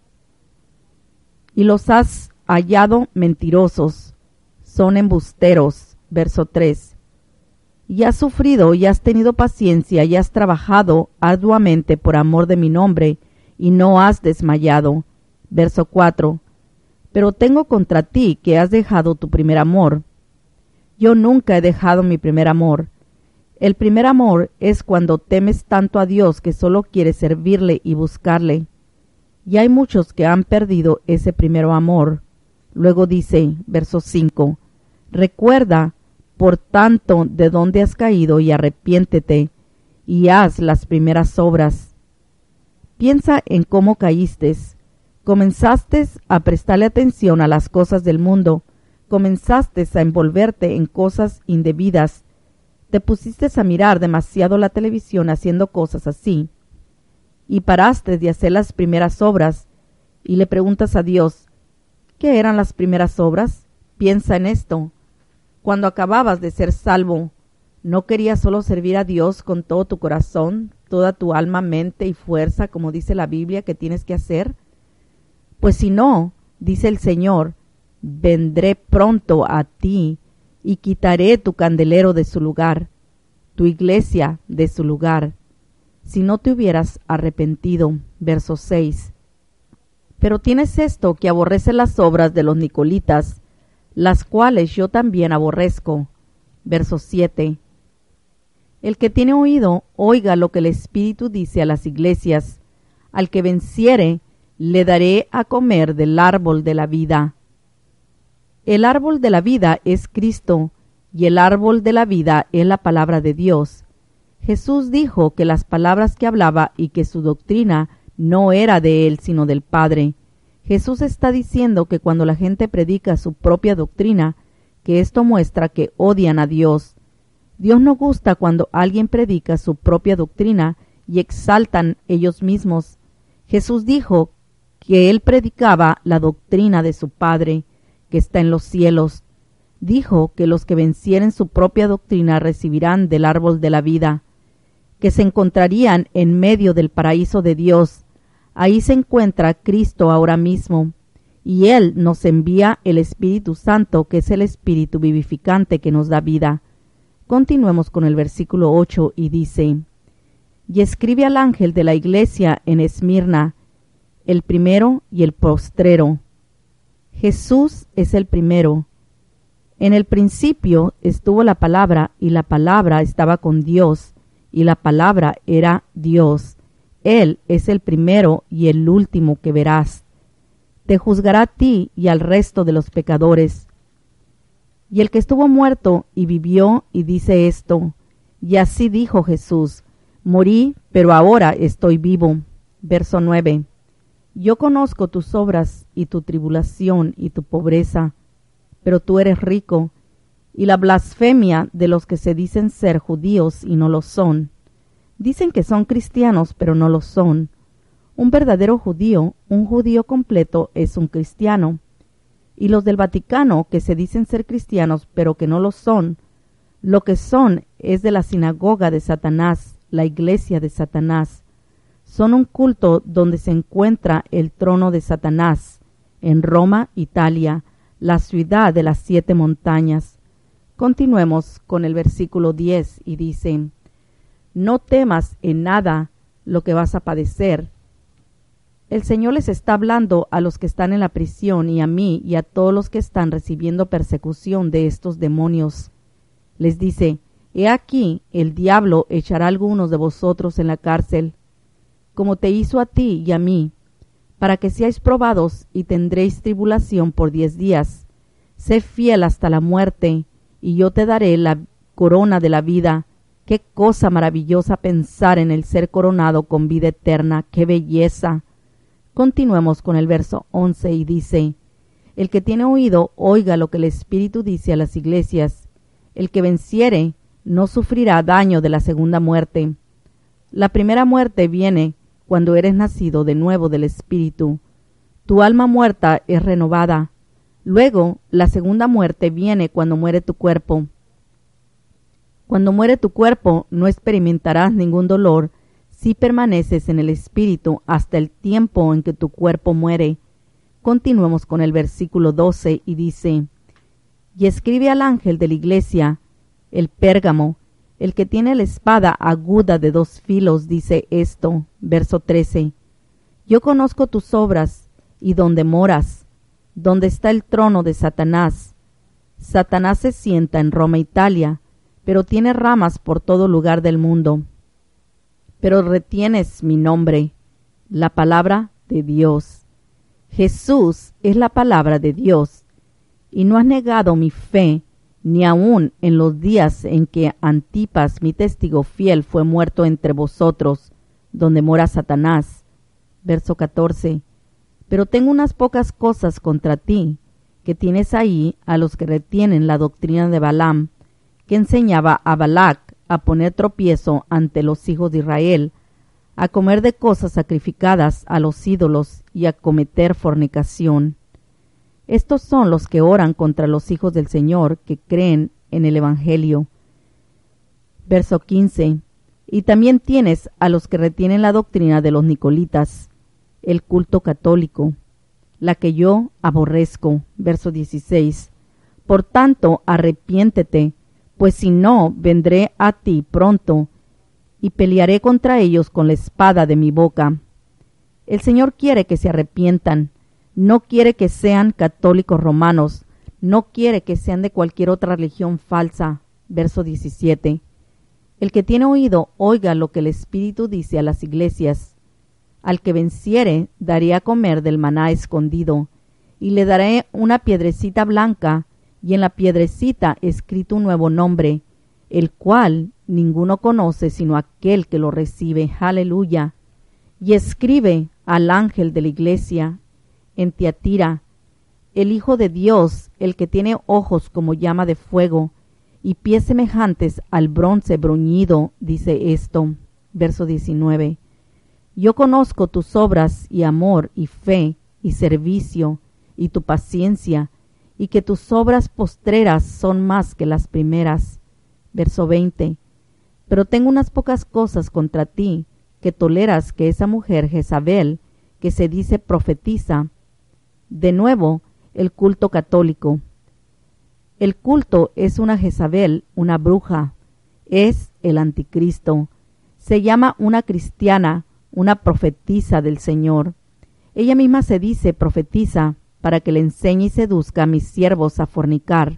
Y los has hallado mentirosos, son embusteros. Verso 3. Y has sufrido y has tenido paciencia y has trabajado arduamente por amor de mi nombre y no has desmayado. Verso 4. Pero tengo contra ti que has dejado tu primer amor. Yo nunca he dejado mi primer amor. El primer amor es cuando temes tanto a Dios que solo quieres servirle y buscarle. Y hay muchos que han perdido ese primer amor. Luego dice, verso 5, recuerda, por tanto, de dónde has caído y arrepiéntete, y haz las primeras obras. Piensa en cómo caíste. Comenzaste a prestarle atención a las cosas del mundo, comenzaste a envolverte en cosas indebidas, te pusiste a mirar demasiado la televisión haciendo cosas así, y paraste de hacer las primeras obras, y le preguntas a Dios, ¿qué eran las primeras obras? Piensa en esto. cuando acababas de ser salvo, ¿no querías solo servir a Dios con todo tu corazón, toda tu alma, mente y fuerza, como dice la Biblia que tienes que hacer? Pues si no, dice el Señor, vendré pronto a ti y quitaré tu candelero de su lugar, tu iglesia de su lugar, si no te hubieras arrepentido. Verso 6. Pero tienes esto, que aborreces las obras de los nicolitas, las cuales yo también aborrezco. Verso 7. El que tiene oído, oiga lo que el Espíritu dice a las iglesias. Al que venciere, le daré a comer del árbol de la vida. El árbol de la vida es Cristo, y el árbol de la vida es la palabra de Dios. Jesús dijo que las palabras que hablaba y que su doctrina no era de él, sino del Padre. Jesús está diciendo que cuando la gente predica su propia doctrina, que esto muestra que odian a Dios. Dios no gusta cuando alguien predica su propia doctrina y exaltan ellos mismos. Jesús dijo que él predicaba la doctrina de su Padre, que está en los cielos. Dijo que los que vencieren su propia doctrina recibirán del árbol de la vida, que se encontrarían en medio del paraíso de Dios. Ahí se encuentra Cristo ahora mismo, y Él nos envía el Espíritu Santo, que es el Espíritu vivificante que nos da vida. Continuemos con el versículo 8 y dice: Y escribe al ángel de la iglesia en Esmirna, el primero y el postrero. Jesús es el primero. En el principio estuvo la palabra, y la palabra estaba con Dios, y la palabra era Dios. Él es el primero y el último que verás. Te juzgará a ti y al resto de los pecadores. Y el que estuvo muerto y vivió y dice esto, y así dijo Jesús: morí, pero ahora estoy vivo. Verso 9. Yo conozco tus obras y tu tribulación y tu pobreza, pero tú eres rico, y la blasfemia de los que se dicen ser judíos y no lo son. Dicen que son cristianos, pero no lo son. Un verdadero judío, un judío completo, es un cristiano. Y los del Vaticano, que se dicen ser cristianos, pero que no lo son es de la sinagoga de Satanás, la iglesia de Satanás. Son un culto donde se encuentra el trono de Satanás, en Roma, Italia, la ciudad de las 7 montañas. Continuemos con el versículo 10 y dice: no temas en nada lo que vas a padecer. El Señor les está hablando a los que están en la prisión y a mí y a todos los que están recibiendo persecución de estos demonios. Les dice: he aquí, el diablo echará a algunos de vosotros en la cárcel, como te hizo a ti y a mí, para que seáis probados y tendréis tribulación por 10 días. Sé fiel hasta la muerte, y yo te daré la corona de la vida. Qué cosa maravillosa pensar en el ser coronado con vida eterna. ¡Qué belleza! Continuemos con el verso 11 y dice: el que tiene oído, oiga lo que el Espíritu dice a las iglesias. El que venciere no sufrirá daño de la segunda muerte. La primera muerte viene cuando eres nacido de nuevo del Espíritu. Tu alma muerta es renovada. Luego, la segunda muerte viene cuando muere tu cuerpo. Cuando muere tu cuerpo, no experimentarás ningún dolor si permaneces en el Espíritu hasta el tiempo en que tu cuerpo muere. Continuemos con el versículo 12 y dice: y escribe al ángel de la iglesia, el Pérgamo, el que tiene la espada aguda de 2 filos, dice esto. Verso 13. Yo conozco tus obras y donde moras, donde está el trono de Satanás. Satanás se sienta en Roma, Italia, pero tiene ramas por todo lugar del mundo. Pero retienes mi nombre, la palabra de Dios. Jesús es la palabra de Dios, y no has negado mi fe, ni aun en los días en que Antipas, mi testigo fiel, fue muerto entre vosotros, donde mora Satanás. Verso 14. Pero tengo unas pocas cosas contra ti, que tienes ahí a los que retienen la doctrina de Balaam, que enseñaba a Balac a poner tropiezo ante los hijos de Israel, a comer de cosas sacrificadas a los ídolos y a cometer fornicación. Estos son los que oran contra los hijos del Señor que creen en el Evangelio. Verso 15. Y también tienes a los que retienen la doctrina de los nicolitas, el culto católico, la que yo aborrezco. Verso 16. Por tanto, arrepiéntete, pues si no, vendré a ti pronto y pelearé contra ellos con la espada de mi boca. El Señor quiere que se arrepientan, no quiere que sean católicos romanos, no quiere que sean de cualquier otra religión falsa. Verso 17. El que tiene oído, oiga lo que el Espíritu dice a las iglesias. Al que venciere, daré a comer del maná escondido, y le daré una piedrecita blanca, y en la piedrecita escrito un nuevo nombre, el cual ninguno conoce sino aquel que lo recibe. Aleluya. Y escribe al ángel de la iglesia en Tiatira, el Hijo de Dios, el que tiene ojos como llama de fuego y pies semejantes al bronce bruñido, dice esto. Verso 19. Yo conozco tus obras y amor y fe y servicio y tu paciencia, y que tus obras postreras son más que las primeras. Verso 20. Pero tengo unas pocas cosas contra ti, que toleras que esa mujer Jezabel, que se dice profetiza. De nuevo, el culto católico. El culto es una Jezabel, una bruja. Es el anticristo. Se llama una cristiana, una profetisa del Señor. Ella misma se dice profetiza para que le enseñe y seduzca a mis siervos a fornicar.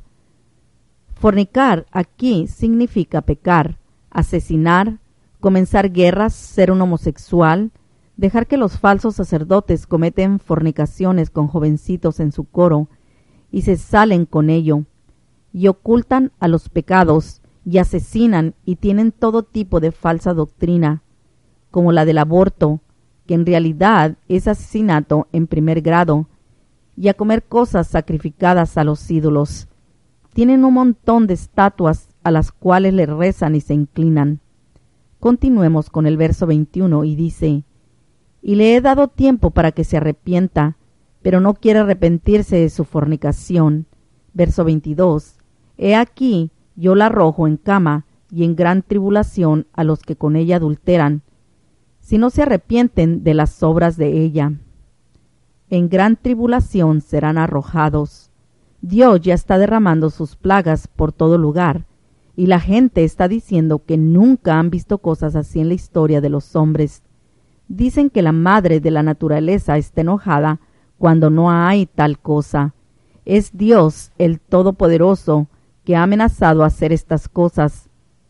Fornicar aquí significa pecar, asesinar, comenzar guerras, ser un homosexual, dejar que los falsos sacerdotes cometen fornicaciones con jovencitos en su coro y se salen con ello, y ocultan a los pecados, y asesinan y tienen todo tipo de falsa doctrina, como la del aborto, que en realidad es asesinato en primer grado, y a comer cosas sacrificadas a los ídolos. Tienen un montón de estatuas a las cuales le rezan y se inclinan. Continuemos con el verso 21 y dice: y le he dado tiempo para que se arrepienta, pero no quiere arrepentirse de su fornicación. Verso 22. He aquí, yo la arrojo en cama y en gran tribulación a los que con ella adulteran, si no se arrepienten de las obras de ella. En gran tribulación serán arrojados. Dios ya está derramando sus plagas por todo lugar, y la gente está diciendo que nunca han visto cosas así en la historia de los hombres. Dicen que la madre de la naturaleza está enojada cuando no hay tal cosa. Es Dios, el Todopoderoso, que ha amenazado hacer estas cosas.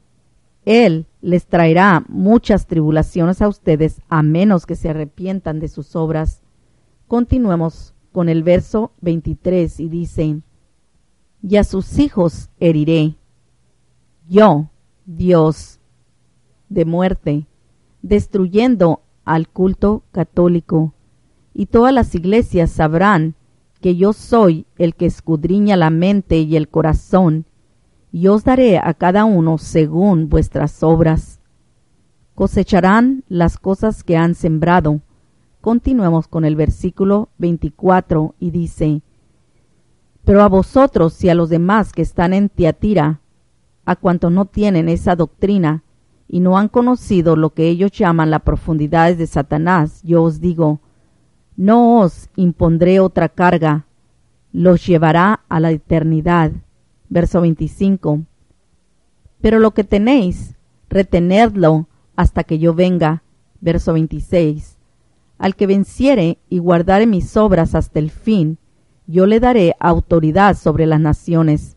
Él les traerá muchas tribulaciones a ustedes a menos que se arrepientan de sus obras. Continuemos con el verso 23 y dice: y a sus hijos heriré, yo, Dios, de muerte, destruyendo al culto católico, y todas las iglesias sabrán que yo soy el que escudriña la mente y el corazón, y os daré a cada uno según vuestras obras. Cosecharán las cosas que han sembrado. Continuemos con el versículo 24 y dice: pero a vosotros y a los demás que están en Tiatira, a cuantos no tienen esa doctrina y no han conocido lo que ellos llaman las profundidades de Satanás, yo os digo, no os impondré otra carga, los llevará a la eternidad. Verso 25. Pero lo que tenéis, retenedlo hasta que yo venga. Verso 26. Al que venciere y guardare mis obras hasta el fin, yo le daré autoridad sobre las naciones.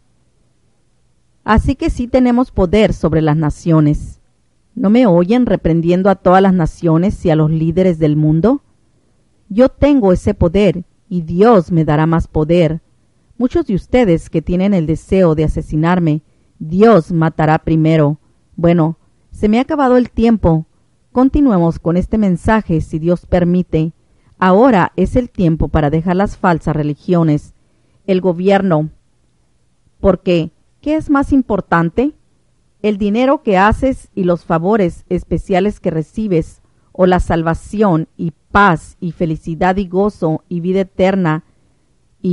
Así que sí tenemos poder sobre las naciones. ¿No me oyen reprendiendo a todas las naciones y a los líderes del mundo? Yo tengo ese poder y Dios me dará más poder. Muchos de ustedes que tienen el deseo de asesinarme, Dios matará primero. Bueno, se me ha acabado el tiempo. Continuemos con este mensaje si Dios permite. Ahora es el tiempo para dejar las falsas religiones, el gobierno. Porque, ¿qué es más importante? ¿El dinero que haces y los favores especiales que recibes, o la salvación y paz y felicidad y gozo y vida eterna y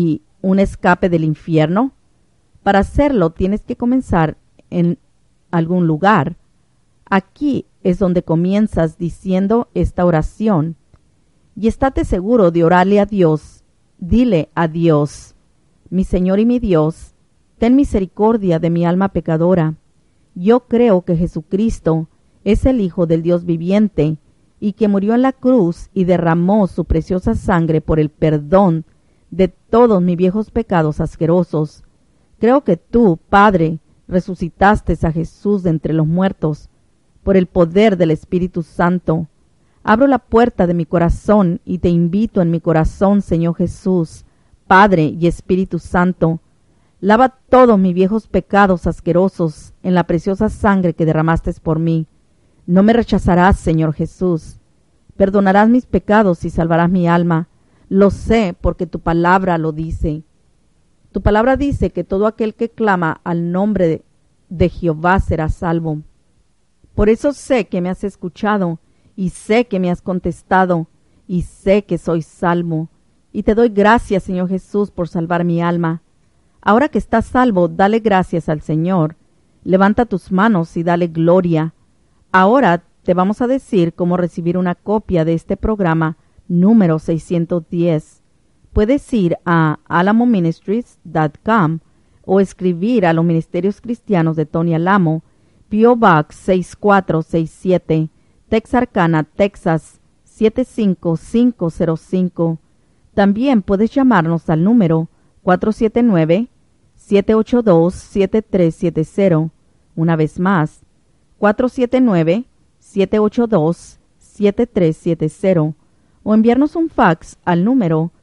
un escape del infierno? Para hacerlo tienes que comenzar en algún lugar. Aquí es donde comienzas diciendo esta oración. Y estate seguro de orarle a Dios. Dile a Dios: mi Señor y mi Dios, ten misericordia de mi alma pecadora. Yo creo que Jesucristo es el Hijo del Dios viviente y que murió en la cruz y derramó su preciosa sangre por el perdón de todos mis viejos pecados asquerosos. Creo que tú, Padre, resucitaste a Jesús de entre los muertos por el poder del Espíritu Santo. Abro la puerta de mi corazón y te invito en mi corazón, Señor Jesús, Padre y Espíritu Santo. Lava todos mis viejos pecados asquerosos en la preciosa sangre que derramaste por mí. No me rechazarás, Señor Jesús. Perdonarás mis pecados y salvarás mi alma. Lo sé porque tu palabra lo dice. Tu palabra dice que todo aquel que clama al nombre de Jehová será salvo. Por eso sé que me has escuchado, y sé que me has contestado, y sé que soy salvo. Y te doy gracias, Señor Jesús, por salvar mi alma. Ahora que estás salvo, dale gracias al Señor. Levanta tus manos y dale gloria. Ahora te vamos a decir cómo recibir una copia de este programa número 610. Puedes ir a alamoministries.com o escribir a los Ministerios Cristianos de Tony Alamo, P.O. Box 6467, Texarkana, Texas 75505. También puedes llamarnos al número 479-782-7370. Una vez más, 479-782-7370. O enviarnos un fax al número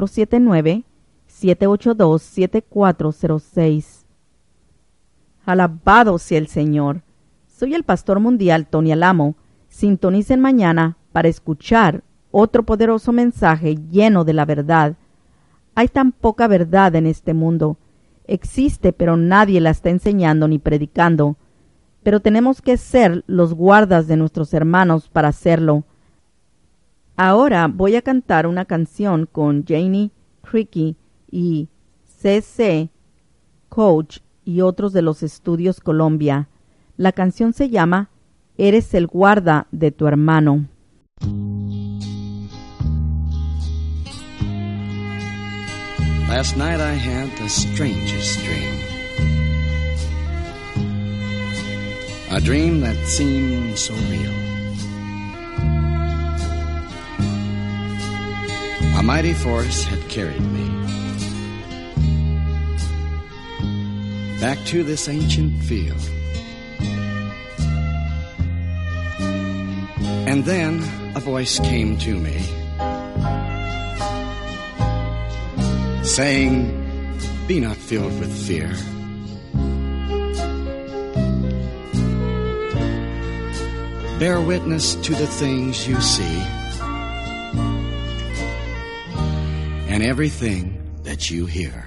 479-782-7406. Alabado sea el Señor. Soy el pastor mundial Tony Alamo. Sintonicen mañana para escuchar otro poderoso mensaje lleno de la verdad. Hay tan poca verdad en este mundo. Existe, pero nadie la está enseñando ni predicando. Pero tenemos que ser los guardas de nuestros hermanos para hacerlo. Ahora voy a cantar una canción con Janie Criqui y C.C. Coach y otros de los Estudios Colombia. La canción se llama Eres el guarda de tu hermano. Last night I had the strangest dream. A dream that seemed so real. A mighty force had carried me back to this ancient field. And then a voice came to me, saying, "Be not filled with fear. Bear witness to the things you see and everything that you hear."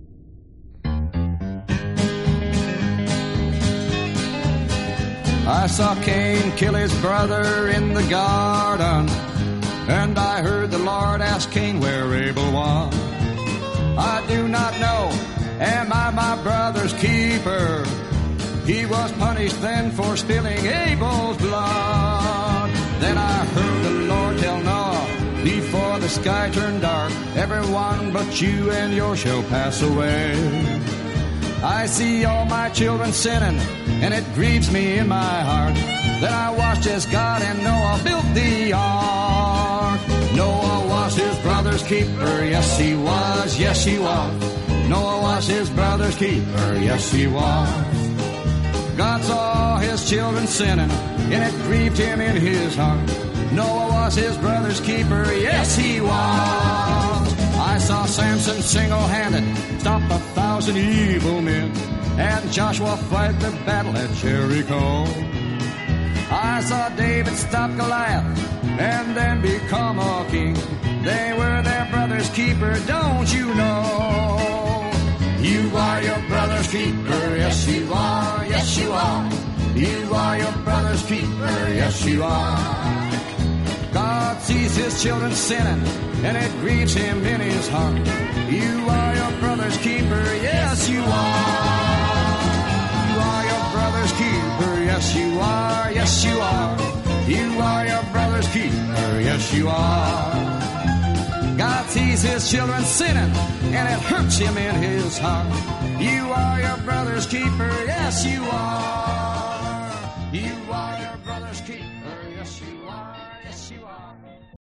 I saw Cain kill his brother in the garden, and I heard the Lord ask Cain where Abel was. I do not know, am I my brother's keeper? He was punished then for spilling Abel's blood. Then I heard the Lord tell Noah, before the sky turned dark, everyone but you and yours shall pass away. I see all my children sinning, and it grieves me in my heart. Then I watched as God and Noah built the ark. Noah was his brother's keeper, yes he was, yes he was. Noah was his brother's keeper, yes he was. God saw his children sinning, and it grieved him in his heart. Noah was his brother's keeper, yes he was. I saw Samson single-handed stop 1,000 evil men, and Joshua fight the battle at Jericho. I saw David stop Goliath and then become a king. They were their brother's keeper, don't you know? You are your brother's keeper, yes you are, yes you are. You are your brother's keeper, yes you are. God sees his children sinning, and it grieves him in his heart. You are your brother's keeper, yes you are. You are your brother's keeper, yes you are, yes you are. You are your brother's keeper, yes you are. God sees his children sinning, and it hurts him in his heart. You are your brother's keeper, yes you are. You are your brother's keeper, yes you are, yes you are.